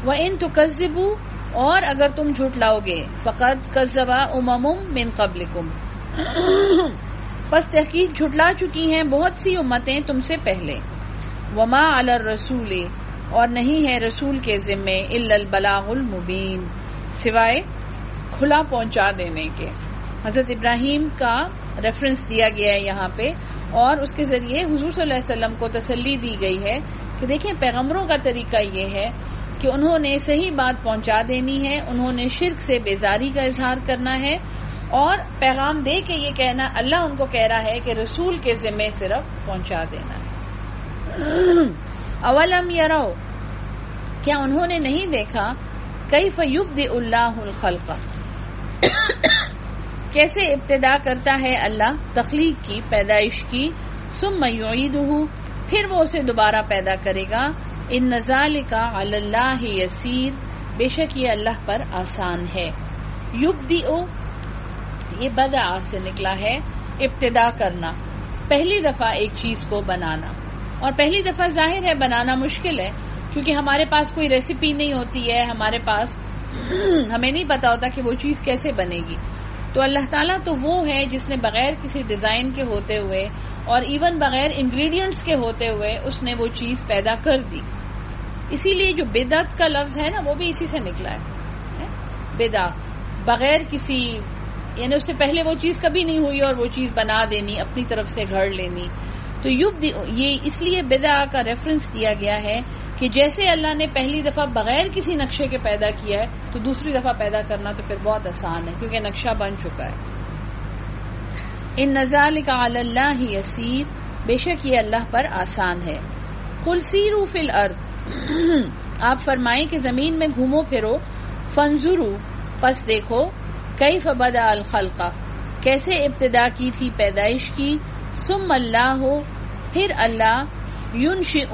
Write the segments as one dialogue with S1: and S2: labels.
S1: وَإِن تُكَذِّبُوا، اور اگر تم جھٹلاؤ گے، فَقَدْ كَذَّبَ أُمَمٌ مِّن قَبْلِكُمْ، پس تحقیق جھٹلا چکی ہیں بہت سی امتیں تم سے پہلے. وَمَا عَلَى الرَّسُولِ، اور نہیں ہے رسول کے ذمے، إِلَّا الْبَلَاغُ الْمُبِينُ، سوائے کھلا پہنچا دینے کے. حضرت ابراہیم کا ریفرنس دیا گیا ہے یہاں پہ، اور اس کے ذریعے حضور صلی اللہ علیہ وسلم کو تسلی دی گئی ہے کہ دیکھیں پیغمبروں کا طریقہ یہ ہے کہ انہوں نے صحیح بات پہنچا دینی ہے، انہوں نے شرک سے بیزاری کا اظہار کرنا ہے، اور پیغام دے کے یہ کہنا، اللہ ان کو کہہ رہا ہے کہ رسول کے ذمے صرف پہنچا دینا ہے. اولم یرو، کیا انہوں نے نہیں دیکھا، کیف یبدئ اللہ الخلق، کیسے ابتدا کرتا ہے اللہ تخلیق کی، پیدائش کی، ثم یعیدہ، پھر وہ اسے دوبارہ پیدا کرے گا. ان ذالک علی اللہ یسیر، بے شک یہ اللہ پر آسان ہے. یبدئ، یہ بدع سے نکلا ہے، ابتدا کرنا، پہلی دفعہ ایک چیز کو بنانا. اور پہلی دفعہ ظاہر ہے بنانا مشکل ہے، کیونکہ ہمارے پاس کوئی ریسیپی نہیں ہوتی ہے، ہمارے پاس ہمیں نہیں پتا ہوتا کہ وہ چیز کیسے بنے گی. تو اللہ تعالیٰ تو وہ ہے جس نے بغیر کسی ڈیزائن کے ہوتے ہوئے اور ایون بغیر انگریڈینٹس کے ہوتے ہوئے اس نے وہ چیز پیدا کر دی. اسی لیے جو بدعت کا لفظ ہے نا وہ بھی اسی سے نکلا ہے، بدع، بغیر کسی، یعنی اس سے پہلے وہ چیز کبھی نہیں ہوئی اور وہ چیز بنا دینی، اپنی طرف سے گھڑ لینی. تو یہ اس لیے بدع کا ریفرنس دیا گیا ہے کہ جیسے اللہ نے پہلی دفعہ بغیر کسی نقشے کے پیدا کیا ہے تو دوسری دفعہ پیدا کرنا تو پھر بہت آسان ہے، کیونکہ نقشہ بن چکا ہے. ان ذالک علی اللہ یسیر، بے شک یہ اللہ پر آسان ہے. قل سیروا فی الارض، آپ فرمائیں کہ زمین میں گھومو پھرو، فانظروا، پس دیکھو، کیف بدأ الخلق، کیسے ابتدا کی تھی پیدائش کی، ثم اللہ، پھر اللہ، ينشئ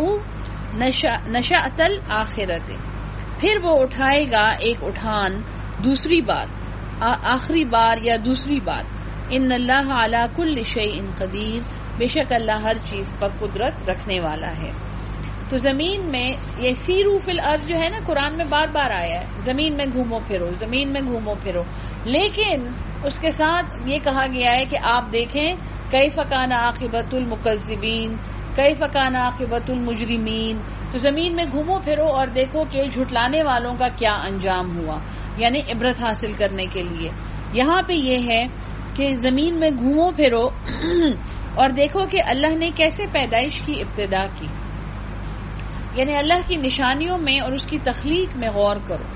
S1: نشأۃ الآخرۃ، پھر وہ اٹھائے گا ایک اٹھان، دوسری بار، آخری بار یا دوسری بار. ان اللہ علی کل شیء قدیر، بے شک اللہ ہر چیز پر قدرت رکھنے والا ہے. تو زمین میں یہ سیرو فی الارض جو ہے نا قرآن میں بار بار آیا ہے، زمین میں گھومو پھرو، زمین میں گھومو پھرو، لیکن اس کے ساتھ یہ کہا گیا ہے کہ آپ دیکھیں کیف کان عاقبۃ المکذبین، کیف کان عاقبۃ المجرمین. تو زمین میں گھومو پھرو اور دیکھو کہ جھٹلانے والوں کا کیا انجام ہوا، یعنی عبرت حاصل کرنے کے لیے. یہاں پہ یہ ہے کہ زمین میں گھومو پھرو اور دیکھو کہ اللہ نے کیسے پیدائش کی ابتدا کی، یعنی اللہ کی نشانیوں میں اور اس کی تخلیق میں غور کرو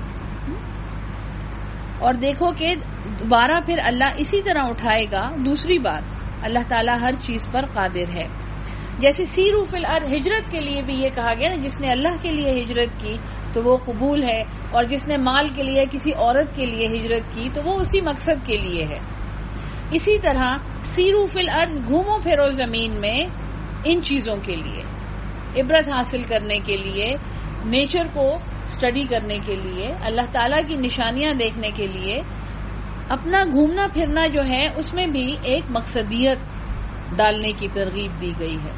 S1: اور دیکھو کہ دوبارہ پھر اللہ اسی طرح اٹھائے گا دوسری بار. اللہ تعالیٰ ہر چیز پر قادر ہے. جیسے سیرو فی الارض، ہجرت کے لیے بھی یہ کہا گیا نا، جس نے اللہ کے لیے ہجرت کی تو وہ قبول ہے، اور جس نے مال کے لیے کسی عورت کے لیے ہجرت کی تو وہ اسی مقصد کے لیے ہے. اسی طرح سیرو فی الارض، گھومو پھرو زمین میں ان چیزوں کے لیے، عبرت حاصل کرنے کے لیے، نیچر کو اسٹڈی کرنے کے لیے، اللہ تعالیٰ کی نشانیاں دیکھنے کے لیے. اپنا گھومنا پھرنا جو ہے اس میں بھی ایک مقصدیت ڈالنے کی ترغیب دی گئی ہے.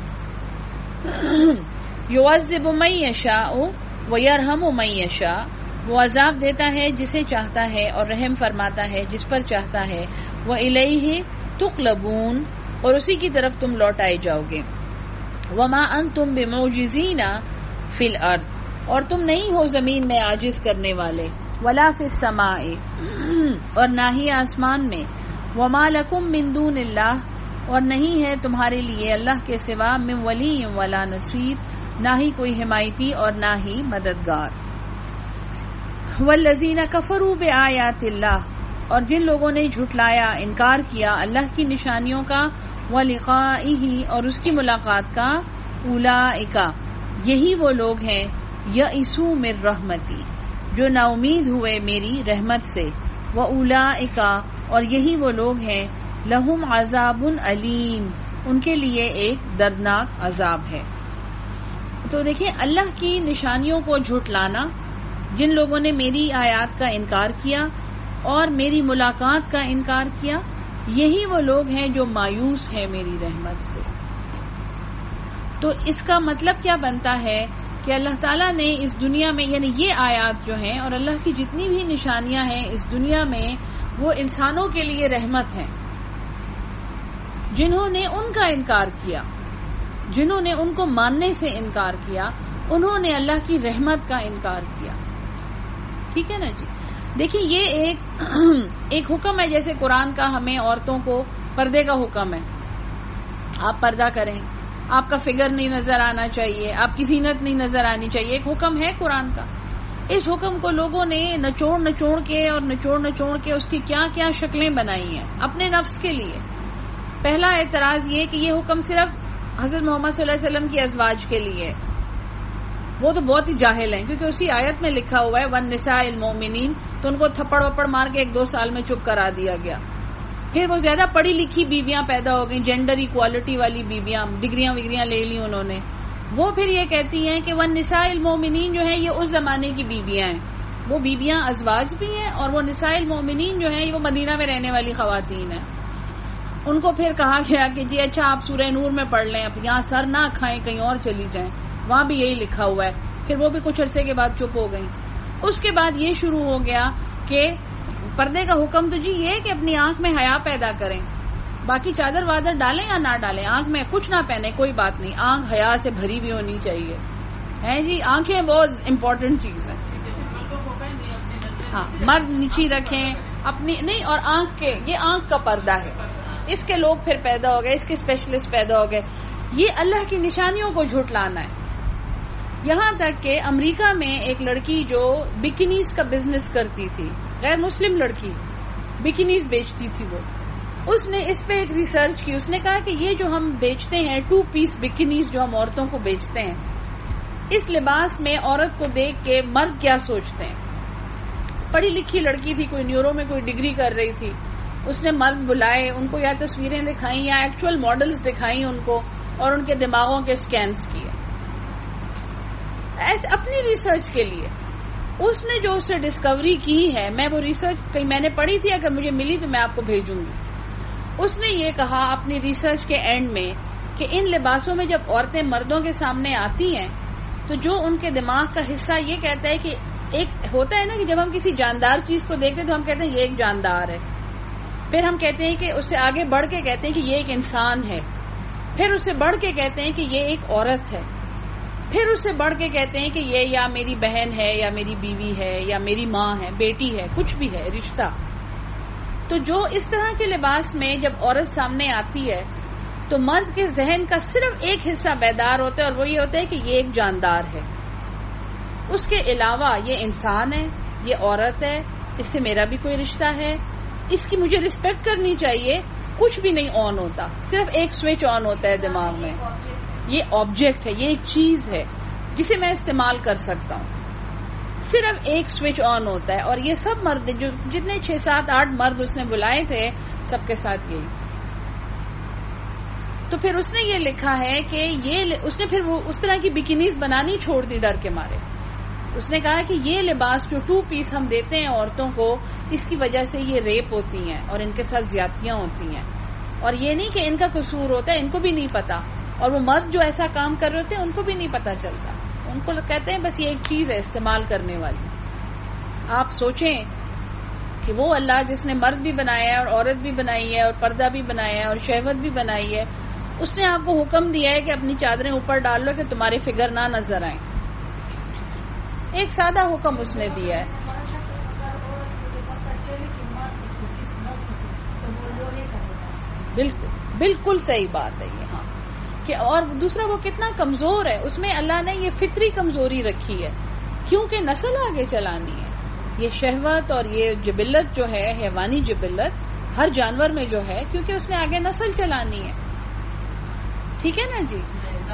S1: یعذب من یشاء ویرحم من یشاء، وہ عذاب دیتا ہے جسے چاہتا ہے اور رحم فرماتا ہے جس پر چاہتا ہے. وإلیہ تقلبون، اور اسی کی طرف تم لوٹائے جاؤ گے. وما انتم بمعجزین فی الارض، اور تم نہیں ہو زمین میں عاجز کرنے والے. ولا فی السماء، اور نہ ہی آسمان میں. وما لکم من دون اللہ، اور نہیں ہے تمہارے لیے اللہ کے سوا من ولی ولا نصیر، نہ ہی کوئی حمایتی اور نہ ہی مددگار. والذین کفروا بآیات اللہ، اور جن لوگوں نے جھٹلایا، انکار کیا اللہ کی نشانیوں کا، ولقائہ، اور اس کی ملاقات کا، اولئک، یہی وہ لوگ ہیں، یئسوا من رحمتی، جو نا امید ہوئے میری رحمت سے. واولئک، اور یہی وہ لوگ ہیں، لہم عذاب علیم، ان کے لیے ایک دردناک عذاب ہے. تو دیکھیں اللہ کی نشانیوں کو جھٹلانا، جن لوگوں نے میری آیات کا انکار کیا اور میری ملاقات کا انکار کیا، یہی وہ لوگ ہیں جو مایوس ہیں میری رحمت سے. تو اس کا مطلب کیا بنتا ہے کہ کہ اللہ تعالیٰ نے اس دنیا میں، یعنی یہ آیات جو ہیں اور اللہ کی جتنی بھی نشانیاں ہیں اس دنیا میں، وہ انسانوں کے لیے رحمت ہیں، جنہوں نے ان کا انکار کیا، جنہوں نے ان کو ماننے سے انکار کیا، انہوں نے اللہ کی رحمت کا انکار کیا. ٹھیک ہے نا جی. دیکھیں یہ ایک حکم ہے، جیسے قرآن کا ہمیں عورتوں کو پردے کا حکم ہے، آپ پردہ کریں، آپ کا فگر نہیں نظر آنا چاہیے، آپ کی زینت نہیں نظر آنی چاہیے، ایک حکم ہے قرآن کا. اس حکم کو لوگوں نے نچوڑ کے اس کی کیا کیا شکلیں بنائی ہیں اپنے نفس کے لیے. پہلا اعتراض یہ کہ یہ حکم صرف حضرت محمد صلی اللہ علیہ وسلم کی ازواج کے لیے، وہ تو بہت ہی جاہل ہیں، کیونکہ اسی آیت میں لکھا ہوا ہے وَالنِّسَاءِ الْمُؤْمِنِينَ، تو ان کو تھپڑ وپڑ مار کے 1-2 سال میں چپ کرا دیا گیا. پھر وہ زیادہ پڑھی لکھی بیویاں پیدا ہو گئیں، جینڈر ایکوالٹی والی بیویاں، ڈگریاں وگریاں لے لی انہوں نے. وہ پھر یہ کہتی ہیں کہ وَالنِّسَاءِ الْمُؤْمِنِينَ جو ہے یہ اس زمانے کی بیویاں ہیں، وہ بیویاں ازواج بھی ہیں، اور وہ نساء المؤمنین جو ہیں وہ مدینہ میں رہنے والی خواتین ہیں. ان کو پھر کہا گیا کہ جی اچھا آپ سورہ نور میں پڑھ لیں، اب یہاں سر نہ کھائیں، کہیں اور چلی جائیں، وہاں بھی یہی لکھا ہوا ہے. پھر وہ بھی کچھ عرصے کے بعد چپ ہو گئیں. اس کے بعد یہ شروع ہو گیا کہ پردے کا حکم تو جی یہ کہ اپنی آنکھ میں حیا پیدا کریں، باقی چادر وادر ڈالیں یا نہ ڈالیں، آنکھ میں کچھ نہ پہنے کوئی بات نہیں، آنکھ حیا سے بھری بھی ہونی چاہیے. ہے جی، آنکھیں بہت امپورٹنٹ چیز ہے. ہاں، مرد نیچی رکھیں اپنی نہیں، اور آنکھ کے، یہ آنکھ کا پردہ ہے، اس کے لوگ پھر پیدا ہو گئے، اس کے اسپیشلسٹ پیدا ہو گئے. یہ اللہ کی نشانیوں کو جھٹلانا ہے. یہاں تک کہ امریکہ میں ایک لڑکی جو بکنیز کا بزنس کرتی تھی، غیر مسلم لڑکی، بکنیز بیچتی تھی، وہ اس نے اس پہ ایک ریسرچ کی. اس نے کہا کہ یہ جو ہم بیچتے ہیں 2 پیس بکنیز جو ہم عورتوں کو بیچتے ہیں، اس لباس میں عورت کو دیکھ کے مرد کیا سوچتے ہیں. پڑھی لکھی لڑکی تھی، کوئی نیورو میں کوئی ڈگری کر رہی تھی. اس نے مرد بلائے، ان کو یا تصویریں دکھائیں یا ایکچوئل ماڈلز دکھائیں ان کو، اور ان کے دماغوں کے سکینز کیے ایسے اپنی ریسرچ کے لیے. اس نے جو اسے ڈسکوری کی ہے، میں وہ ریسرچ کہیں میں نے پڑھی تھی، اگر مجھے ملی تو میں آپ کو بھیجوں گی. اس نے یہ کہا اپنی ریسرچ کے اینڈ میں کہ ان لباسوں میں جب عورتیں مردوں کے سامنے آتی ہیں تو جو ان کے دماغ کا حصہ یہ کہتا ہے کہ ایک ہوتا ہے نا کہ جب ہم کسی جاندار چیز کو دیکھتے ہیں تو ہم کہتے ہیں یہ ایک جاندار ہے، پھر ہم کہتے ہیں کہ اس سے آگے بڑھ کے کہتے ہیں کہ یہ ایک انسان ہے، پھر اس سے بڑھ کے کہتے ہیں کہ یہ ایک عورت ہے، پھر اس سے بڑھ کے کہتے ہیں کہ یہ یا میری بہن ہے یا میری بیوی ہے یا میری ماں ہے، بیٹی ہے، کچھ بھی ہے رشتہ. تو جو اس طرح کے لباس میں جب عورت سامنے آتی ہے تو مرد کے ذہن کا صرف ایک حصہ بیدار ہوتا ہے، اور وہ یہ ہوتا ہے کہ یہ ایک جاندار ہے. اس کے علاوہ یہ انسان ہے، یہ عورت ہے، اس سے میرا بھی کوئی رشتہ ہے، اس کی مجھے رسپیکٹ کرنی چاہیے، کچھ بھی نہیں آن ہوتا، صرف ایک سوئچ آن ہوتا ہے دماغ میں. یہ آبجیکٹ ہے، یہ ایک چیز ہے جسے میں استعمال کر سکتا ہوں، صرف ایک سوئچ آن ہوتا ہے. اور یہ سب مرد جو جتنے 6, 7, 8 مرد اس نے بلائے تھے، سب کے ساتھ یہی. تو پھر اس نے یہ لکھا ہے کہ اس نے پھر وہ اس طرح کی بکنیز بنانی چھوڑ دی ڈر کے مارے. اس نے کہا کہ یہ لباس جو 2 پیس ہم دیتے ہیں عورتوں کو، اس کی وجہ سے یہ ریپ ہوتی ہیں اور ان کے ساتھ زیادتیاں ہوتی ہیں. اور یہ نہیں کہ ان کا قصور ہوتا ہے، ان کو بھی نہیں پتا، اور وہ مرد جو ایسا کام کر رہے ہوتے ہیں ان کو بھی نہیں پتا چلتا. ان کو کہتے ہیں بس یہ ایک چیز ہے استعمال کرنے والی. آپ سوچیں کہ وہ اللہ جس نے مرد بھی بنایا ہے اور عورت بھی بنائی ہے اور پردہ بھی بنایا ہے اور شہوت بھی بنائی ہے، اس نے آپ کو حکم دیا ہے کہ اپنی چادریں اوپر ڈال لو کہ تمہارے فگر نہ نظر آئیں. ایک سادہ حکم اس نے دیا ہے. بالکل بالکل صحیح بات ہے یہ. ہاں کہ اور دوسرا وہ کتنا کمزور ہے، اس میں اللہ نے یہ فطری کمزوری رکھی ہے، کیونکہ نسل آگے چلانی ہے. یہ شہوت اور یہ جبلت جو ہے، حیوانی جبلت ہر جانور میں جو ہے، کیونکہ اس نے آگے نسل چلانی ہے. ٹھیک ہے نا جی.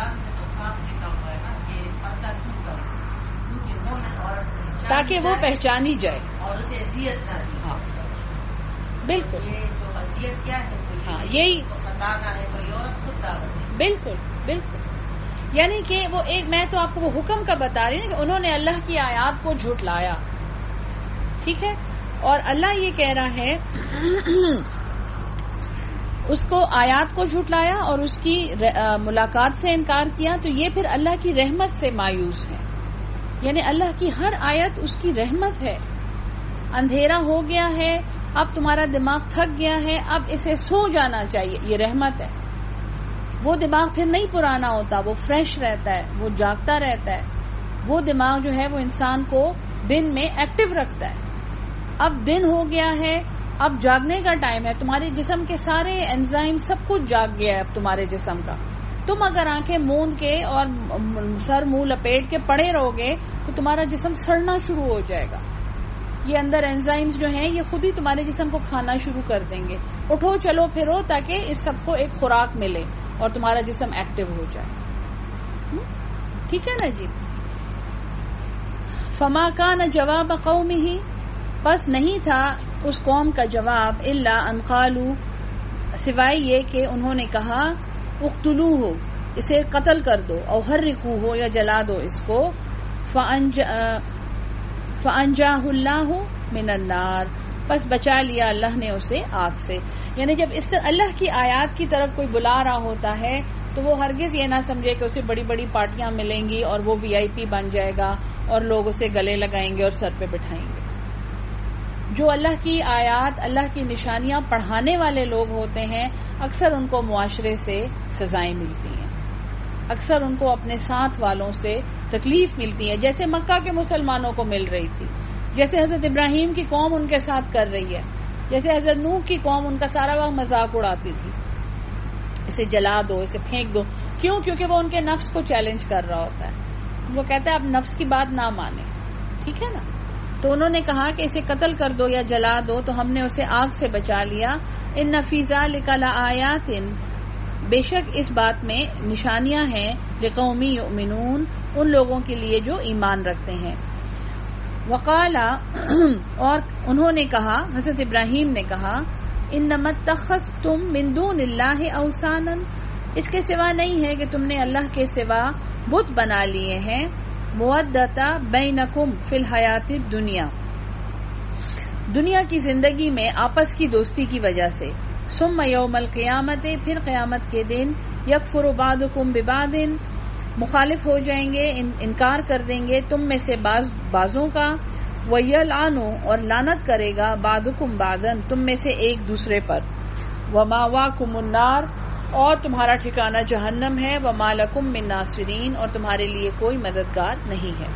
S1: تاکہ وہ پہچانی جائے
S2: اور اسے اذیت نہ دی.
S1: ہاں بالکل.
S2: یہ جو اذیت کیا ہے،
S1: ہاں یہی
S2: سندانا ہے، کوئی عورت خود دعوت ہے.
S1: بالکل بالکل. یعنی کہ وہ ایک، میں تو آپ کو وہ حکم کا بتا رہی ہوں کہ انہوں نے اللہ کی آیات کو جھٹلایا. ٹھیک ہے. اور اللہ یہ کہہ رہا ہے اس کو آیات کو جھٹلایا اور اس کی ملاقات سے انکار کیا، تو یہ پھر اللہ کی رحمت سے مایوس ہے. یعنی اللہ کی ہر آیت اس کی رحمت ہے. اندھیرا ہو گیا ہے، اب تمہارا دماغ تھک گیا ہے، اب اسے سو جانا چاہیے، یہ رحمت ہے. وہ دماغ پھر نہیں پرانا ہوتا، وہ فریش رہتا ہے، وہ جاگتا رہتا ہے. وہ دماغ جو ہے وہ انسان کو دن میں ایکٹیو رکھتا ہے. اب دن ہو گیا ہے، اب جاگنے کا ٹائم ہے. تمہارے جسم کے سارے انزائم سب کچھ جاگ گیا ہے اب تمہارے جسم کا. تم اگر آنکھیں موند کے اور سر منہ لپیٹ کے پڑے رہو گے تو تمہارا جسم سڑنا شروع ہو جائے گا. یہ اندر انزائمز جو ہیں یہ خود ہی تمہارے جسم کو کھانا شروع کر دیں گے. اٹھو چلو پھرو تاکہ اس سب کو ایک خوراک ملے اور تمہارا جسم ایکٹیو ہو جائے. ٹھیک ہے نا جی. فما کان جواب قومہ، بس نہیں تھا اس قوم کا جواب الا ان قالوا، سوائے یہ کہ انہوں نے کہا اقتلوہ، اسے قتل کر دو، او حرقوہ، یا جلا دو اس کو. فانجاہ اللہ من النار، پس بچا لیا اللہ نے اسے آگ سے. یعنی جب اس طرح اللہ کی آیات کی طرف کوئی بلا رہا ہوتا ہے تو وہ ہرگز یہ نہ سمجھے کہ اسے بڑی بڑی پارٹیاں ملیں گی اور وہ VIP بن جائے گا اور لوگ اسے گلے لگائیں گے اور سر پہ بٹھائیں گے. جو اللہ کی آیات، اللہ کی نشانیاں پڑھانے والے لوگ ہوتے ہیں اکثر ان کو معاشرے سے سزائیں ملتی ہیں، اکثر ان کو اپنے ساتھ والوں سے تکلیف ملتی ہے، جیسے مکہ کے مسلمانوں کو مل رہی تھی، جیسے حضرت ابراہیم کی قوم ان کے ساتھ کر رہی ہے، جیسے حضرت نوح کی قوم ان کا سارا وقت مذاق اڑاتی تھی، اسے جلا دو، اسے پھینک دو. کیوں؟ کیونکہ وہ ان کے نفس کو چیلنج کر رہا ہوتا ہے. وہ کہتا ہے اب نفس کی بات نہ مانے. ٹھیک ہے نا. تو انہوں نے کہا کہ اسے قتل کر دو یا جلا دو، تو ہم نے اسے آگ سے بچا لیا. ان فی ذلک لآیات، بے شک اس بات میں نشانیاں ہیں، لقوم یؤمنون، ان لوگوں کے لیے جو ایمان رکھتے ہیں. وقال، اور انہوں نے کہا، حضرت ابراہیم نے کہا، انما اتخذتم من دون اللہ اوثانا، اس کے سوا نہیں ہے کہ تم نے اللہ کے سوا بت بنا لیے ہیں. مودتا بینکم فی الحیات الدنیا، دنیا کی زندگی میں آپس کی دوستی کی وجہ سے. ثم یوم القیامت، پھر قیامت کے دن، یکفر بعضکم ببعض، مخالف ہو جائیں گے، انکار کر دیں گے تم میں سے بعضوں کا. وَيَلْعَنُ، اور لعنت کرے گا، بعضکم بعضا، تم میں سے ایک دوسرے پر. وَمَأْوَاكُمُ النَّارُ، اور تمہارا ٹھکانہ جہنم ہے. وَمَا لَكُم مِّن نَاصِرِينَ، اور تمہارے لیے کوئی مددگار نہیں ہے.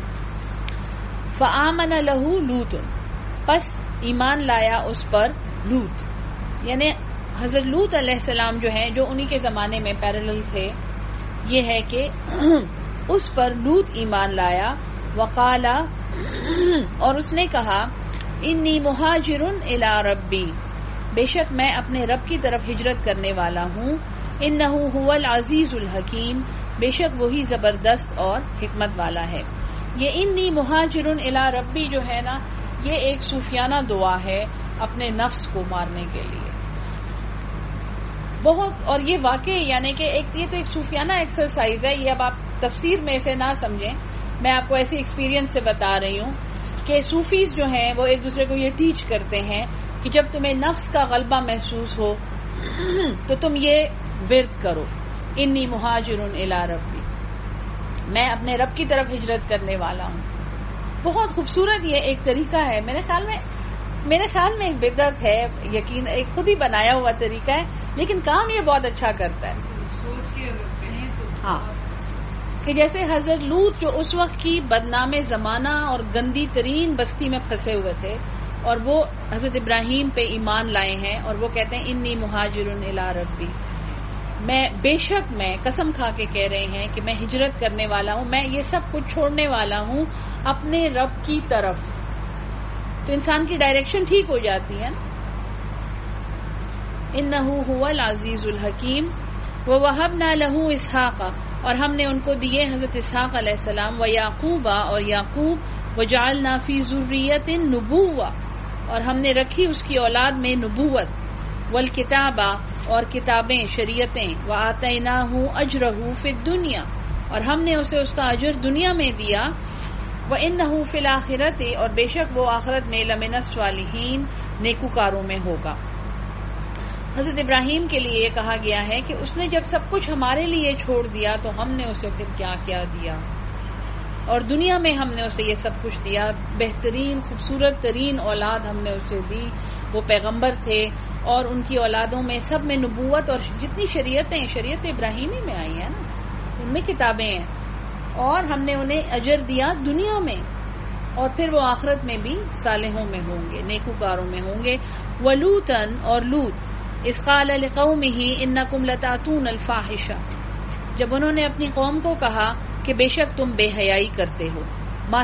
S1: فَآمَنَ لَهُ لُوطٌ، پس ایمان لایا اس پر لوط. یعنی حضرت لوط علیہ السلام جو ہیں، جو انہی کے زمانے میں پیرلل تھے، یہ ہے کہ اس پر لوط ایمان لایا. وقال، اور اس نے کہا، انی مہاجر الی ربی، بے شک میں اپنے رب کی طرف ہجرت کرنے والا ہوں. انہ هو العزیز الحکیم، بے شک وہی زبردست اور حکمت والا ہے. یہ انی مہاجر الی ربی جو ہے نا، یہ ایک صوفیانہ دعا ہے اپنے نفس کو مارنے کے لیے بہت. اور یہ واقعی یعنی کہ یہ تو ایک صوفیانہ ایکسرسائز ہے. یہ اب آپ تفسیر میں اسے نہ سمجھیں، میں آپ کو ایسی ایکسپیرینس سے بتا رہی ہوں کہ صوفیز جو ہیں وہ ایک دوسرے کو یہ ٹیچ کرتے ہیں کہ جب تمہیں نفس کا غلبہ محسوس ہو تو تم یہ ورد کرو، انی مہاجر الی ربی، میں اپنے رب کی طرف ہجرت کرنے والا ہوں. بہت خوبصورت یہ ایک طریقہ ہے. میرے خیال میں ایک بدعت ہے، یقین ایک خود ہی بنایا ہوا طریقہ ہے، لیکن کام یہ بہت اچھا کرتا ہے. ہاں، کہ جیسے حضرت لوط جو اس وقت کی بدنام زمانہ اور گندی ترین بستی میں پھنسے ہوئے تھے، اور وہ حضرت ابراہیم پہ ایمان لائے ہیں، اور وہ کہتے ہیں انی مہاجر الی ربی، میں بے شک میں قسم کھا کے کہہ رہے ہیں کہ میں ہجرت کرنے والا ہوں، میں یہ سب کچھ چھوڑنے والا ہوں اپنے رب کی طرف. تو انسان کی ڈائریکشن ٹھیک ہو جاتی ہے. انہ هو العزیز الحکیم. ووهبنا له اسحاق، اور ہم نے ان کو دیے حضرت اسحاق علیہ السلام. ویعقوب، اور یعقوب. وجعلنا فی ذریۃ النبوۃ، اور ہم نے رکھی اس کی اولاد میں نبوت. والکتاب، اور کتابیں، شریعتیں. وآتیناہ اجرہ فی الدنیا، اور ہم نے اسے اس کا اجر دنیا میں دیا. وَإِنَّهُ فِي الْآخِرَةِ، اور بے شک وہ آخرت میں لَمِنَ الصَّالِحِينَ، نیکوکاروں میں ہوگا. حضرت ابراہیم کے لیے یہ کہا گیا ہے کہ اس نے جب سب کچھ ہمارے لیے چھوڑ دیا تو ہم نے اسے پھر کیا کیا دیا. اور دنیا میں ہم نے اسے یہ سب کچھ دیا، بہترین خوبصورت ترین اولاد ہم نے اسے دی، وہ پیغمبر تھے اور ان کی اولادوں میں سب میں نبوت اور جتنی شریعت ابراہیمی میں آئی ہیں نا ان میں کتابیں ہیں، اور ہم نے انہیں اجر دیا دنیا میں، اور پھر وہ آخرت میں بھی صالحوں میں ہوں گے، نیکوکاروں میں ہوں گے۔ وَلُوطًا اور لوط اذ قال لقومه انکم لتاتون الفاحشہ، جب انہوں نے اپنی قوم کو کہا کہ بے شک تم بے حیائی کرتے ہو، ما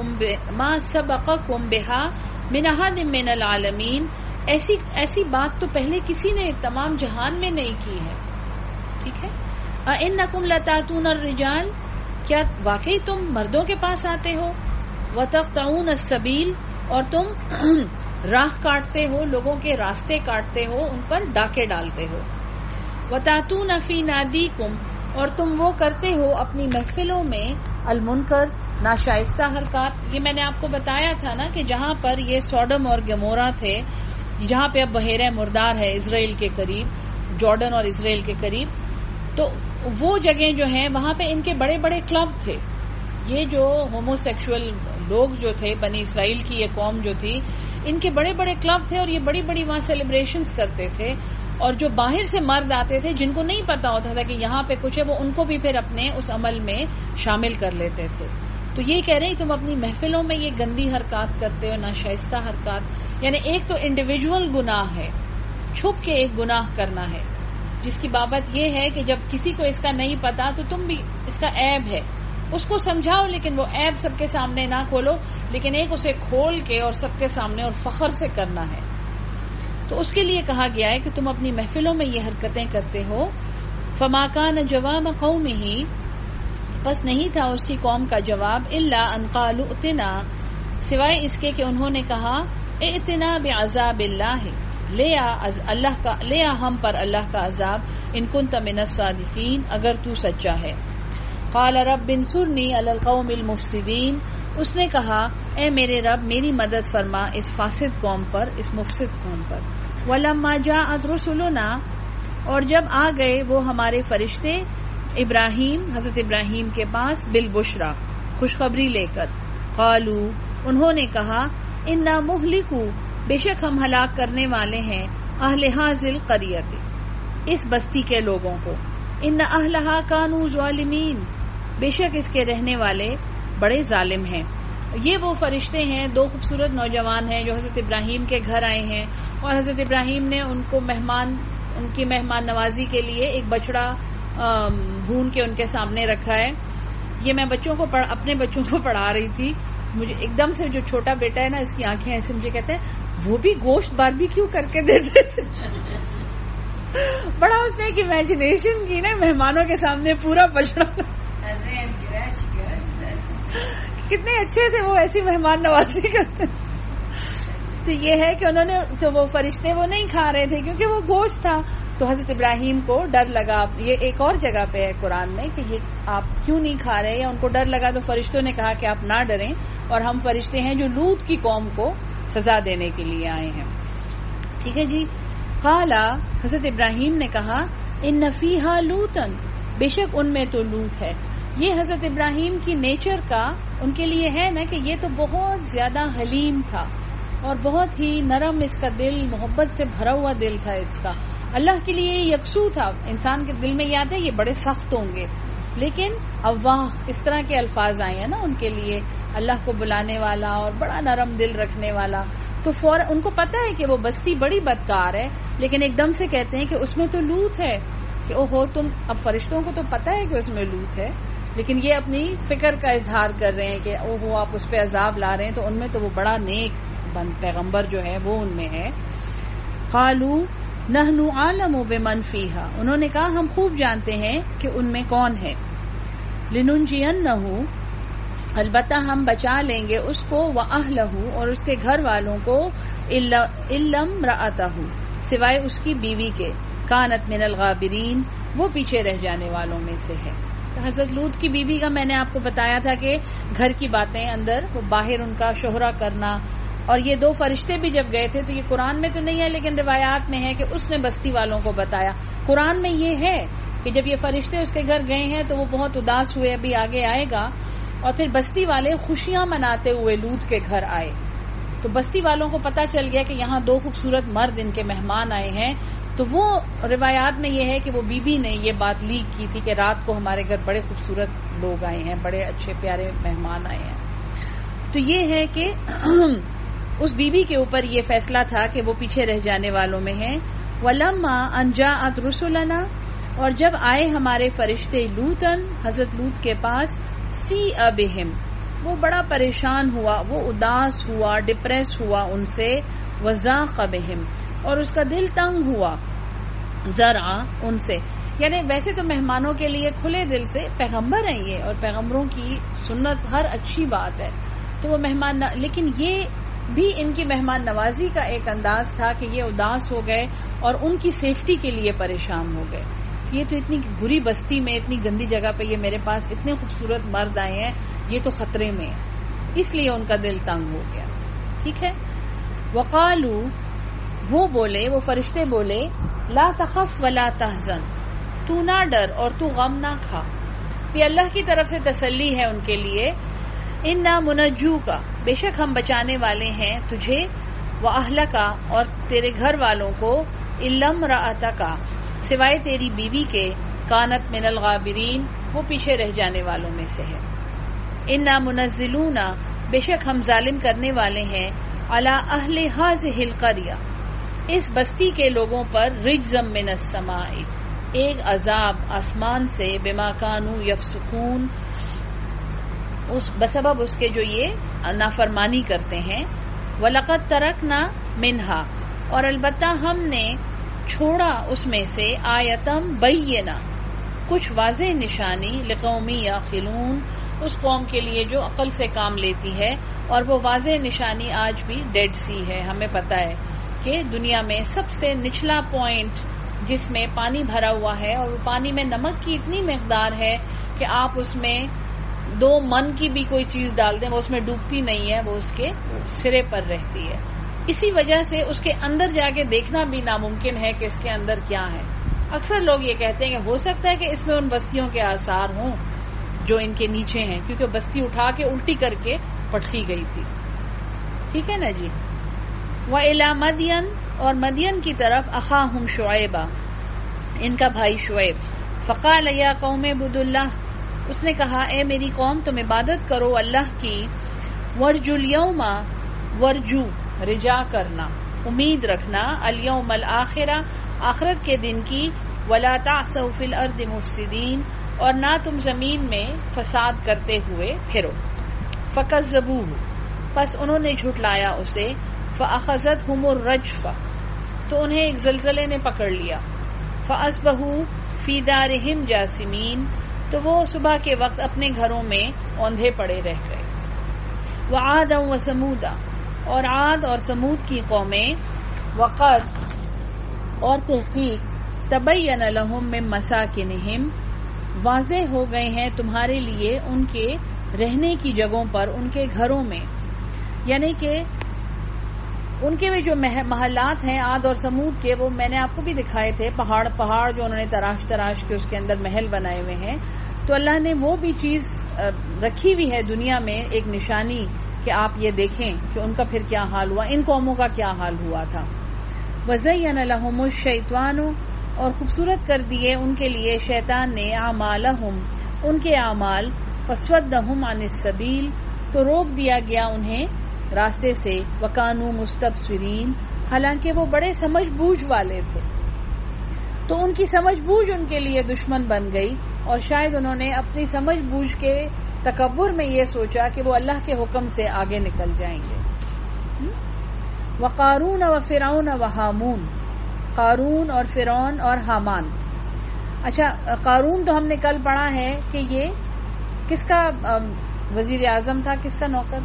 S1: سبقکم بہا من احد من العالمین، ایسی بات تو پہلے کسی نے تمام جہان میں نہیں کی ہے، ٹھیک ہے۔ انکم لتاتون الرجال، کیا واقعی تم مردوں کے پاس آتے ہو، وتقطعون السبیل، اور تم راہ کاٹتے ہو، لوگوں کے راستے کاٹتے ہو، ان پر ڈاکے ڈالتے ہو، وتاتون فی نادیکم، اور تم وہ کرتے ہو اپنی محفلوں میں المنکر، ناشائستہ حرکات۔ یہ میں نے آپ کو بتایا تھا نا کہ جہاں پر یہ سوڈم اور گمورا تھے، جہاں پہ اب بحیرہ مردار ہے اسرائیل کے قریب، جارڈن اور اسرائیل کے قریب، تو وہ جگہیں جو ہیں وہاں پہ ان کے بڑے بڑے کلب تھے۔ یہ جو ہومو سیکشول لوگ جو تھے، بنی اسرائیل کی یہ قوم جو تھی، ان کے بڑے بڑے کلب تھے اور یہ بڑی بڑی وہاں سیلیبریشنز کرتے تھے، اور جو باہر سے مرد آتے تھے جن کو نہیں پتا ہوتا تھا کہ یہاں پہ کچھ ہے، وہ ان کو بھی پھر اپنے اس عمل میں شامل کر لیتے تھے۔ تو یہ کہہ رہے ہیں تم اپنی محفلوں میں یہ گندی حرکات کرتے ہو، ناشائستہ حرکات، یعنی ایک تو انڈیویجول گناہ ہے، چھپ کے ایک گناہ کرنا ہے، جس کی بابت یہ ہے کہ جب کسی کو اس کا نہیں پتا تو تم بھی اس کا عیب ہے اس کو سمجھاؤ، لیکن وہ عیب سب کے سامنے نہ کھولو، لیکن ایک اسے کھول کے اور سب کے سامنے اور فخر سے کرنا ہے۔ تو اس کے لیے کہا گیا ہے کہ تم اپنی محفلوں میں یہ حرکتیں کرتے ہو۔ فما کان جواب قومہ، بس نہیں تھا اس کی قوم کا جواب، الا ان قالوا ائتنا، سوائے اس کے کہ انہوں نے کہا ائتنا بعذاب اللہ، لے آ ہم پر اللہ کا عذاب، ان کنت من الصادقین، اگر تو سچا ہے۔ قال رب انصرنی علی القوم المفسدین، اس نے کہا اے میرے رب میری مدد فرما اس فاسد قوم پر، اس مفسد قوم پر۔ ولما جاءت رسلنا، اور جب آ گئے وہ ہمارے فرشتے ابراہیم، حضرت ابراہیم کے پاس، بالبشرا، خوشخبری لے کر، قالوا، انہوں نے کہا انا مہلکو، بے شک ہم ہلاک کرنے والے ہیں، اہل ھذل قریۃ، اس بستی کے لوگوں کو، ان اہلھا کانوا ظالمین، بے شک اس کے رہنے والے بڑے ظالم ہیں۔ یہ وہ فرشتے ہیں، دو خوبصورت نوجوان ہیں جو حضرت ابراہیم کے گھر آئے ہیں، اور حضرت ابراہیم نے ان کی مہمان نوازی کے لیے ایک بچڑا بھون کے ان کے سامنے رکھا ہے۔ یہ میں اپنے بچوں کو پڑھا رہی تھی، مجھے ایک دم سے جو چھوٹا بیٹا ہے نا، اس کی آنکھیں ایسے مجھے کہتے ہیں وہ بھی گوشت باربیکیو کر کے دیتے تھے۔ بڑا اس نے ایک امیجنیشن کی نا، مہمانوں کے سامنے پورا بچڑا، کتنے اچھے تھے وہ، ایسی مہمان نوازی کرتے۔ تو یہ ہے کہ انہوں نے، تو وہ فرشتے وہ نہیں کھا رہے تھے کیونکہ وہ گوشت تھا، تو حضرت ابراہیم کو ڈر لگا۔ یہ ایک اور جگہ پہ ہے قرآن میں کہ یہ آپ کیوں نہیں کھا رہے، یا ان کو ڈر لگا تو فرشتوں نے کہا کہ آپ نہ ڈریں، اور ہم فرشتے ہیں جو لوط کی قوم کو سزا دینے کے لیے آئے ہیں۔ ٹھیک ہے جی۔ قال، حضرت ابراہیم نے کہا ان فیہا لوطا، بے شک ان میں تو لوط ہے۔ یہ حضرت ابراہیم کی نیچر کا ان کے لیے ہے نا کہ یہ تو بہت زیادہ حلیم تھا اور بہت ہی نرم اس کا دل، محبت سے بھرا ہوا دل تھا اس کا، اللہ کے لیے یکسو تھا۔ انسان کے دل میں یہ آتا ہے یہ بڑے سخت ہوں گے، لیکن اواہ، اس طرح کے الفاظ آئے ہیں نا ان کے لیے، اللہ کو بلانے والا اور بڑا نرم دل رکھنے والا۔ تو فوراً ان کو پتا ہے کہ وہ بستی بڑی بدکار ہے، لیکن ایک دم سے کہتے ہیں کہ اس میں تو لوط ہے، کہ او ہو تم، اب فرشتوں کو تو پتا ہے کہ اس میں لوط ہے، لیکن یہ اپنی فکر کا اظہار کر رہے ہیں کہ او ہو آپ اس پہ عذاب لا رہے ہیں، تو ان میں تو وہ بڑا نیک پیغمبر جو ہے وہ ان میں ہے۔ قالوا نحن عالم بمن فیہا، انہوں نے کہا ہم خوب جانتے ہیں کہ ان میں کون ہے، لننجینہ، البتہ ہم بچا لیں گے اس کو، وَأَهْلَهُ، اور اس کے گھر والوں کو، إِلَّا امْرَأَتَهُ، سوائے اس کی بیوی کے، كَانَتْ مِنَ الْغَابِرِينَ، وہ پیچھے رہ جانے والوں میں سے ہے۔ تو حضرت لوط کی بیوی کا میں نے آپ کو بتایا تھا کہ گھر کی باتیں اندر، وہ باہر ان کا شہرہ کرنا، اور یہ دو فرشتے بھی جب گئے تھے، تو یہ قرآن میں تو نہیں ہے لیکن روایات میں ہے کہ اس نے بستی والوں کو بتایا۔ قرآن میں یہ ہے کہ جب یہ فرشتے اس کے گھر گئے ہیں تو وہ بہت اداس ہوئے، ابھی آگے آئے گا اور پھر بستی والے خوشیاں مناتے ہوئے لوط کے گھر آئے. تو بستی والوں کو پتا چل گیا کہ یہاں 2 خوبصورت مرد ان کے مہمان آئے ہیں. تو وہ روایات میں یہ ہے کہ وہ بی بی نے یہ بات لیک کی تھی کہ رات کو ہمارے گھر بڑے خوبصورت لوگ آئے ہیں، بڑے اچھے پیارے مہمان آئے ہیں. تو یہ ہے کہ اس بی بی کے اوپر یہ فیصلہ تھا کہ وہ پیچھے رہ جانے والوں میں ہیں. وَلَمَّا أَن جَاءَتْ رُسُلُنَا، اور جب آئے ہمارے فرشتے لوطن حضرت لوط کے پاس، سِیءَ بِهِمْ، وہ بڑا پریشان ہوا، وہ اداس ہوا، ڈپریس ہوا ان سے. وَضَاقَ بِهِمْ، اور اس کا دل تنگ ہوا، ذرا ان سے. یعنی ویسے تو مہمانوں کے لیے کھلے دل سے، پیغمبر ہیں یہ اور پیغمبروں کی سنت ہر اچھی بات ہے، تو وہ مہمان لیکن یہ بھی ان کی مہمان نوازی کا ایک انداز تھا کہ یہ اداس ہو گئے اور ان کی سیفٹی کے لیے پریشان ہو گئے. یہ تو اتنی بری بستی میں، اتنی گندی جگہ پہ یہ میرے پاس اتنے خوبصورت مرد آئے ہیں، یہ تو خطرے میں ہے، اس لیے ان کا دل تنگ ہو گیا. ٹھیک ہے. وقالو، وہ بولے، وہ فرشتے بولے، لا تخف ولا تحزن، تو نہ ڈر اور تو غم نہ کھا. یہ اللہ کی طرف سے تسلی ہے ان کے لیے. انا منجوکا، بے شک ہم بچانے والے ہیں تجھے، واہلکا، اور تیرے گھر والوں کو، الا امرأتکا، سوائے تیری بیوی کے، کانت من الغابرین، وہ پیچھے رہ جانے والوں میں سے ہے. انا منزلون، بے شک ہم ظالم کرنے والے ہیں، علی اہل ہذہ القریہ، اس بستی کے لوگوں پر، رجزم من السماء، ایک عذاب آسمان سے، بما کانوا یفسقون، بسبب اس کے جو یہ نافرمانی کرتے ہیں. وَلَقَدْ تَرَكْنَا مِنْهَا، اور البتہ ہم نے چھوڑا اس میں سے، آیتم بینہ، کچھ واضح نشانی، لقوم یعقلون، اس قوم کے لیے جو عقل سے کام لیتی ہے. اور وہ واضح نشانی آج بھی ڈیڈ سی ہے. ہمیں پتہ ہے کہ دنیا میں سب سے نچلا پوائنٹ جس میں پانی بھرا ہوا ہے، اور وہ پانی میں نمک کی اتنی مقدار ہے کہ آپ اس میں 2 من کی بھی کوئی چیز ڈال دیں وہ اس میں ڈوبتی نہیں ہے، وہ اس کے سرے پر رہتی ہے. اسی وجہ سے اس کے اندر جا کے دیکھنا بھی ناممکن ہے کہ اس کے اندر کیا ہے. اکثر لوگ یہ کہتے ہیں کہ ہو سکتا ہے کہ اس میں ان بستیوں کے آثار ہوں جو ان کے نیچے ہیں، کیونکہ بستی اٹھا کے الٹی کر کے پٹکی گئی تھی. ٹھیک ہے نا جی. وَإِلَى مَدْيَنَ، اور مدین کی طرف، أَخَاهُمْ شُعَيْبًا، ان کا بھائی شعیب. فَقَالَ يَا قَوْمِ اعْبُدُوا اللَّهَ، اس نے کہا اے میری قوم تم عبادت کرو اللہ کی. وَارْجُوا الْيَوْمَ، ورجو رجا کرنا، امید رکھنا، الیوم الآخرہ، آخرت کے دن کی. وَلَا تَعْثَوْا فِي الْأَرْضِ مُفْسِدِينَ، اور نہ تم زمین میں فساد کرتے ہوئے پھرو. فَكَذَّبُوهُ، پس انہوں نے جھٹلایا اسے. فَأَخَذَتْهُمُ الرَّجْفَةُ، تو انہیں ایک زلزلے نے پکڑ لیا. فَأَصْبَحُوا فِي دَارِهِمْ جَاثِمِينَ، تو وہ صبح کے وقت اپنے گھروں میں اوندھے پڑے رہ گئے. وَعَادًا وَثَمُودَ، اور عاد اور سمود کی قومیں. وَقَدْ، اور تحقیق، تَبَيَّنَ لَهُم مِّن مَّسَاكِنِهِمْ، واضح ہو گئے ہیں تمہارے لیے ان کے رہنے کی جگہوں پر، ان کے گھروں میں. یعنی کہ ان کے بھی جو محلات ہیں عاد اور سمود کے، وہ میں نے آپ کو بھی دکھائے تھے، پہاڑ جو انہوں نے تراش کے اس کے اندر محل بنائے ہوئے ہیں. تو اللہ نے وہ بھی چیز رکھی ہوئی ہے دنیا میں، ایک نشانی کہ آپ یہ دیکھیں کہ ان کا پھر کیا حال ہوا، ان قوموں کا کیا حال ہوا تھا. وَزَيَّنَ لَهُمُ الشَّيْطَانُ، اور خوبصورت کر دیے ان کے لیے شیطان نے، اعمالہم، ان کے اعمال. فَصَدَّهُمْ عَنِ السَّبِيلِ، تو روک دیا گیا انہیں راستے سے. وَكَانُوا مُسْتَبْصِرِينَ، حالانکہ وہ بڑے سمجھ بوجھ والے تھے. تو ان کی سمجھ بوجھ ان کے لیے دشمن بن گئی، اور شاید انہوں نے اپنی سمجھ بوجھ کے تکبر میں یہ سوچا کہ وہ اللہ کے حکم سے آگے نکل جائیں گے. وَقَارُونَ وَفِرْعَوْنَ وَحَامُونَ، قارون اور فرعون اور حامان. اچھا، قارون تو ہم نے کل پڑھا ہے کہ یہ کس کا وزیر اعظم تھا، کس کا نوکر؟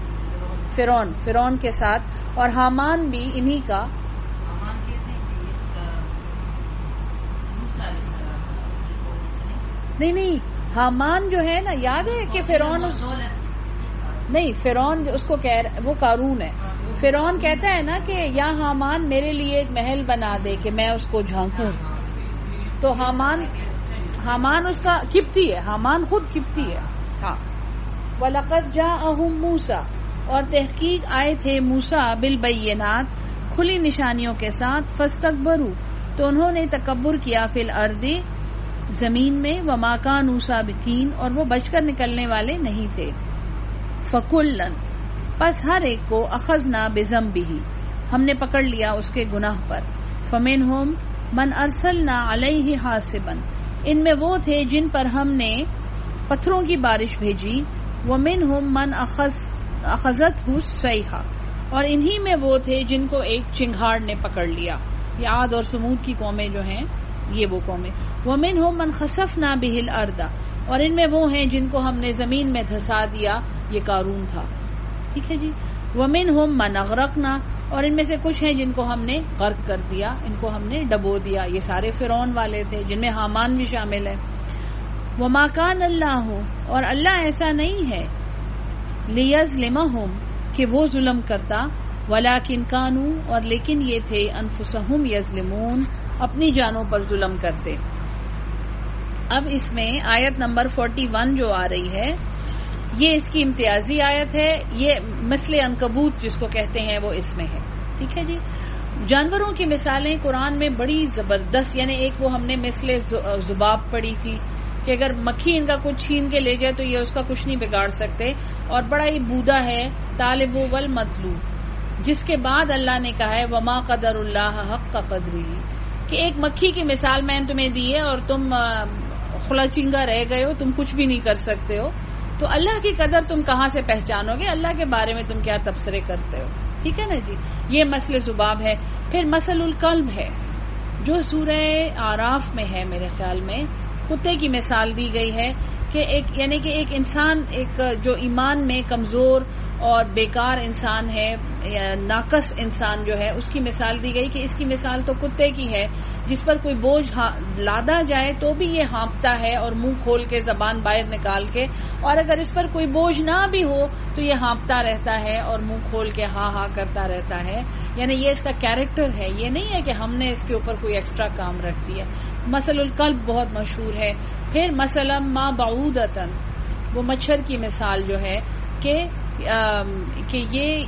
S1: فرعون کے ساتھ. اور حامان بھی انہی کا. نہیں، حامان جو ہے نا، یاد ہے کہ فرعون اس کو وہ قارون ہے. فرعون کہتا ہے نا کہ یا حامان میرے لیے ایک محل بنا دے کہ میں اس کو جھانکوں. تو حامان اس کا قبطی ہے، حامان خود قبطی ہے. ہاں، وَلَقَدْ جَاءَهُم مُوسَىٰ اور تحقیق آئے تھے موسیٰ بالبینات کھلی نشانیوں کے ساتھ، فاستکبروا تو انہوں نے تکبر کیا فی الارض زمین میں، وما کانوا سابقین اور وہ بچ کر نکلنے والے نہیں تھے، فکلن پس ہر ایک کو اخذنا بذنبہ ہم نے پکڑ لیا اس کے گناہ پر، فمنہم من ارسلنا علیہ حاصبا ان میں وہ تھے جن پر ہم نے پتھروں کی بارش بھیجی، ومنہم من اخذتہ الصیحہ اور انہی میں وہ تھے جن کو ایک چنگھاڑ نے پکڑ لیا، یہ عاد اور سمود کی قومیں جو ہیں یہ وہ قومیں، ومنہم من خسفنا بہ الارض اور ان میں وہ ہیں جن کو ہم نے زمین میں دھسا دیا، یہ قارون تھا، ٹھیک ہے جی، ومنہم من اغرقنا اور ان میں سے کچھ ہیں جن کو ہم نے غرق کر دیا، ان کو ہم نے ڈبو دیا، یہ سارے فرعون والے تھے جن میں حامان بھی شامل ہے، وما کان اللہ اور اللہ ایسا نہیں ہے لیظلمہم کہ وہ ظلم کرتا، ولیکن کانوا اور لیکن یہ تھے انفسہم یظلمون اپنی جانوں پر ظلم کرتے۔ اب اس میں آیت نمبر 41 جو آ رہی ہے یہ اس کی امتیازی آیت ہے، یہ مثل عنکبوت جس کو کہتے ہیں وہ اس میں ہے، ٹھیک ہے جی۔ جانوروں کی مثالیں قرآن میں بڑی زبردست، یعنی ایک وہ ہم نے مثل ذباب پڑھی تھی کہ اگر مکھی ان کا کچھ چھین کے لے جائے تو یہ اس کا کچھ نہیں بگاڑ سکتے، اور بڑا ہی بودا ہے طالب والمطلوب، جس کے بعد اللہ نے کہا ہے وما قدر اللہ حق قدرہ کہ ایک مکھی کی مثال میں نے تمہیں دی ہے اور تم خلاچنگا رہ گئے ہو، تم کچھ بھی نہیں کر سکتے ہو، تو اللہ کی قدر تم کہاں سے پہچانو گے، اللہ کے بارے میں تم کیا تبصرے کرتے ہو، ٹھیک ہے نا جی۔ یہ مثل ذباب ہے۔ پھر مثل الکلب ہے جو سورہ آراف میں ہے، میرے خیال میں کتے کی مثال دی گئی ہے کہ یعنی کہ ایک انسان ایک جو ایمان میں کمزور اور بیکار انسان ہے، ناقص انسان جو ہے، اس کی مثال دی گئی کہ اس کی مثال تو کتے کی ہے جس پر کوئی بوجھ لادا جائے تو بھی یہ ہانپتا ہے اور منہ کھول کے زبان باہر نکال کے، اور اگر اس پر کوئی بوجھ نہ بھی ہو تو یہ ہانپتا رہتا ہے اور منہ کھول کے ہاں ہاں کرتا رہتا ہے، یعنی یہ اس کا کیریکٹر ہے، یہ نہیں ہے کہ ہم نے اس کے اوپر کوئی ایکسٹرا کام رکھ دیا۔ مثل الکلب بہت مشہور ہے۔ پھر مثلا ما بعودتن وہ مچھر کی مثال جو ہے کہ یہ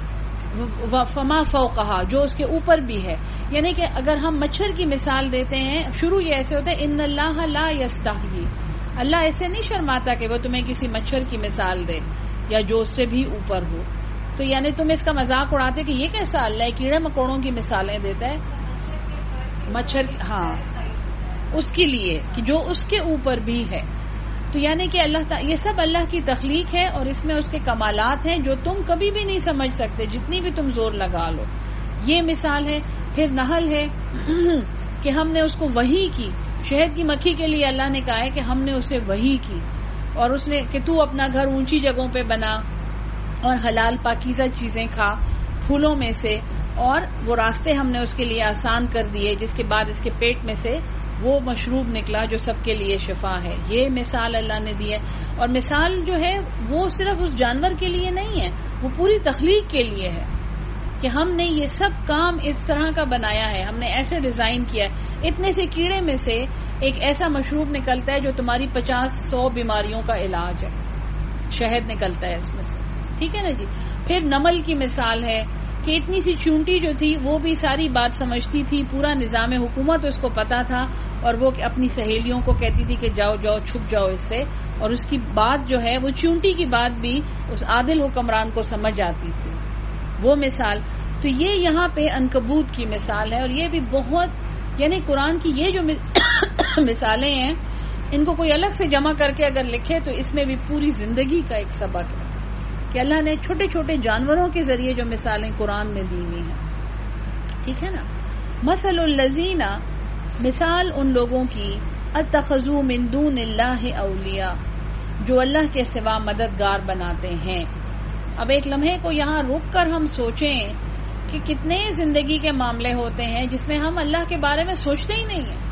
S1: فما فوقہا جو اس کے اوپر بھی ہے، یعنی کہ اگر ہم مچھر کی مثال دیتے ہیں، شروع یہ ایسے ہوتا ہے ان اللہ لا یستحیی، اللہ ایسے نہیں شرماتا کہ وہ تمہیں کسی مچھر کی مثال دے یا جو اس سے بھی اوپر ہو، تو یعنی تم اس کا مذاق اڑاتے کہ یہ کیسا اللہ ہے کیڑے مکوڑوں کی مثالیں دیتا ہے، مچھر ہاں اس کے لیے کہ جو اس کے اوپر بھی ہے، تو یعنی کہ اللہ تعالی یہ سب اللہ کی تخلیق ہے اور اس میں اس کے کمالات ہیں جو تم کبھی بھی نہیں سمجھ سکتے جتنی بھی تم زور لگا لو، یہ مثال ہے۔ پھر نحل ہے کہ ہم نے اس کو وحی کی، شہد کی مکھی کے لیے اللہ نے کہا ہے کہ ہم نے اسے وحی کی اور اس نے کہ تو اپنا گھر اونچی جگہوں پہ بنا اور حلال پاکیزہ چیزیں کھا پھولوں میں سے، اور وہ راستے ہم نے اس کے لیے آسان کر دیے جس کے بعد اس کے پیٹ میں سے وہ مشروب نکلا جو سب کے لیے شفا ہے، یہ مثال اللہ نے دی ہے۔ اور مثال جو ہے وہ صرف اس جانور کے لیے نہیں ہے، وہ پوری تخلیق کے لیے ہے کہ ہم نے یہ سب کام اس طرح کا بنایا ہے، ہم نے ایسے ڈیزائن کیا ہے، اتنے سے کیڑے میں سے ایک ایسا مشروب نکلتا ہے جو تمہاری 50-100 بیماریوں کا علاج ہے، شہد نکلتا ہے اس میں سے، ٹھیک ہے نا جی۔ پھر نمل کی مثال ہے کہ اتنی سی چونٹی جو تھی وہ بھی ساری بات سمجھتی تھی، پورا نظام حکومت اس کو پتا تھا، اور وہ اپنی سہیلیوں کو کہتی تھی کہ جاؤ جاؤ چھپ جاؤ اس سے، اور اس کی بات جو ہے وہ چونٹی کی بات بھی اس عادل حکمران کو سمجھ آتی تھی، وہ مثال۔ تو یہ یہاں پہ عنکبوت کی مثال ہے، اور یہ بھی بہت یعنی قرآن کی یہ جو مثالیں ہیں ان کو کوئی الگ سے جمع کر کے اگر لکھے تو اس میں بھی پوری زندگی کا ایک سبق ہے کہ اللہ نے چھوٹے چھوٹے جانوروں کے ذریعے جو مثالیں قرآن میں دی ہوئی ہیں، ٹھیک ہے نا۔ مثل الذین مثال ان لوگوں کی اتخذوا من دون اللہ اولیاء جو اللہ کے سوا مددگار بناتے ہیں۔ اب ایک لمحے کو یہاں رک کر ہم سوچیں کہ کتنے زندگی کے معاملے ہوتے ہیں جس میں ہم اللہ کے بارے میں سوچتے ہی نہیں ہیں،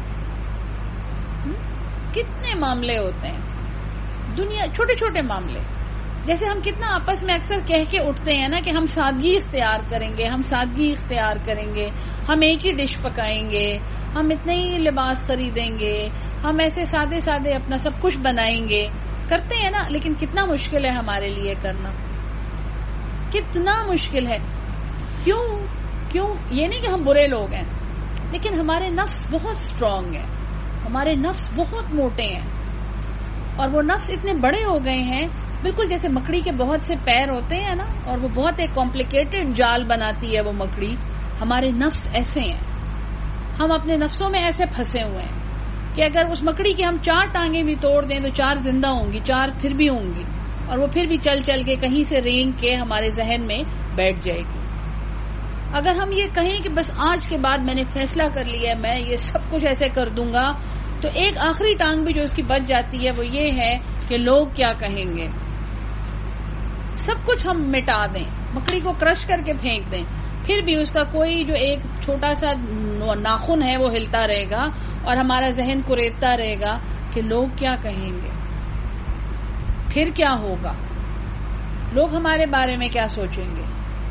S1: کتنے معاملے ہوتے ہیں دنیا، چھوٹے چھوٹے معاملے، جیسے ہم کتنا آپس میں اکثر کہہ کے اٹھتے ہیں نا کہ ہم سادگی اختیار کریں گے، ہم سادگی اختیار کریں گے، ہم ایک ہی ڈش پکائیں گے، ہم اتنے ہی لباس خریدیں گے، ہم ایسے سادے سادے اپنا سب کچھ بنائیں گے، کرتے ہیں نا، لیکن کتنا مشکل ہے ہمارے لیے کرنا، کتنا مشکل ہے. کیوں یہ نہیں کہ ہم برے لوگ ہیں، لیکن ہمارے نفس بہت اسٹرانگ ہیں، ہمارے نفس بہت موٹے ہیں، اور وہ نفس اتنے بڑے ہو گئے ہیں، بالکل جیسے مکڑی کے بہت سے پیر ہوتے ہیں نا، اور وہ بہت ایک کمپلیکیٹڈ جال بناتی ہے وہ مکڑی. ہمارے نفس ایسے ہیں، ہم اپنے نفسوں میں ایسے پھنسے ہوئے ہیں کہ اگر اس مکڑی کی ہم 4 ٹانگیں بھی توڑ دیں تو 4 زندہ ہوں گی، 4 پھر بھی ہوں گی، اور وہ پھر بھی چل چل کے کہیں سے رینگ کے ہمارے ذہن میں بیٹھ جائے گی. اگر ہم یہ کہیں کہ بس آج کے بعد میں نے فیصلہ کر لیا ہے، میں یہ سب کچھ ایسے کر دوں گا، تو ایک آخری ٹانگ بھی جو اس کی بچ جاتی ہے وہ یہ ہے کہ لوگ کیا کہیں گے. سب کچھ ہم مٹا دیں، مکڑی کو کرش کر کے پھینک دیں، پھر بھی اس کا کوئی جو ایک چھوٹا سا ناخن ہے وہ ہلتا رہے گا، اور ہمارا ذہن کریدتا رہے گا کہ لوگ کیا کہیں گے، پھر کیا ہوگا، لوگ ہمارے بارے میں کیا سوچیں گے.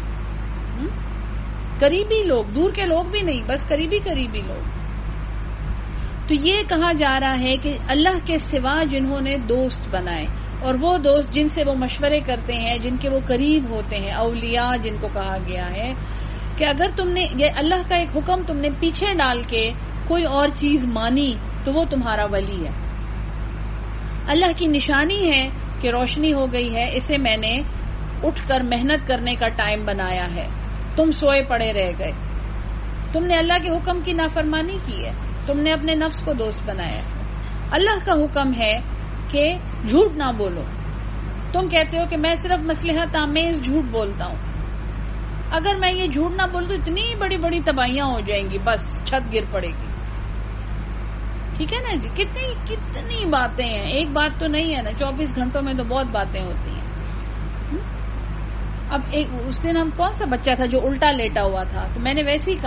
S1: قریبی لوگ، دور کے لوگ بھی نہیں، بس قریبی لوگ. تو یہ کہا جا رہا ہے کہ اللہ کے سوا جنہوں نے دوست بنائے، اور وہ دوست جن سے وہ مشورے کرتے ہیں، جن کے وہ قریب ہوتے ہیں، اولیاء جن کو کہا گیا ہے، کہ اگر تم نے یہ اللہ کا ایک حکم تم نے پیچھے ڈال کے کوئی اور چیز مانی تو وہ تمہارا ولی ہے. اللہ کی نشانی ہے کہ روشنی ہو گئی ہے، اسے میں نے اٹھ کر محنت کرنے کا ٹائم بنایا ہے، تم سوئے پڑے رہ گئے، تم نے اللہ کے حکم کی نافرمانی کی ہے، تم نے اپنے نفس کو دوست بنایا. اللہ کا حکم ہے کہ جھوٹ نہ بولو. تم کہتے ہو کہ میں صرف مصلحت آمیز جھوٹ بولتا ہوں، اگر میں یہ جھوٹ نہ بول تو اتنی بڑی بڑی تباہیاں ہو جائیں گی، بس چھت گر پڑے گی. ٹھیک ہے نا جی، کتنی باتیں ہیں، ایک بات تو نہیں ہے نا، 24 گھنٹوں میں تو بہت باتیں ہوتی ہیں. اب اس دن ہم کون سا بچہ تھا جو الٹا لیٹا ہوا تھا، تو میں نے ویسے ہی